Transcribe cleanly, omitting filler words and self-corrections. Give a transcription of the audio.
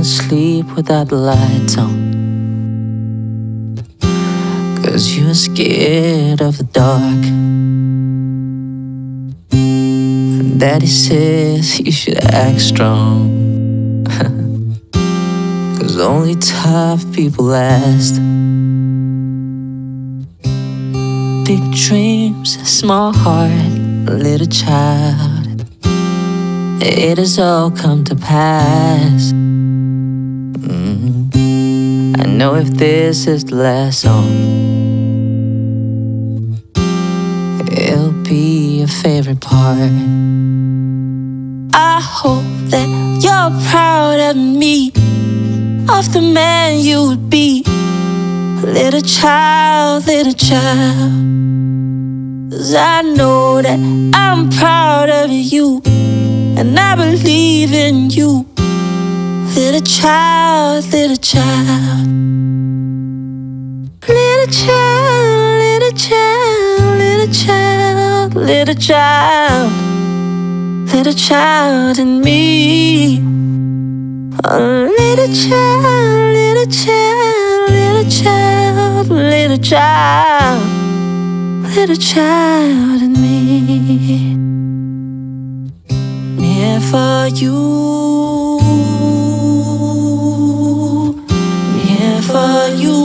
couldn't sleep without the lights on, 'cause you were scared of the dark. And Daddy says you should act strong, 'cause only tough people last. Big dreams, small heart, little child, it has all come to pass. I know if this is the last song, it'll be your favorite part. I hope that you're proud of me, of the man you would be. Little child, little child, 'cause I know that I'm proud of you, and I believe in you. Little child, little child, little child, little child, little child, little child, little child in me. A little child, little child, little child, little child, little child in me. Here for you, here for you.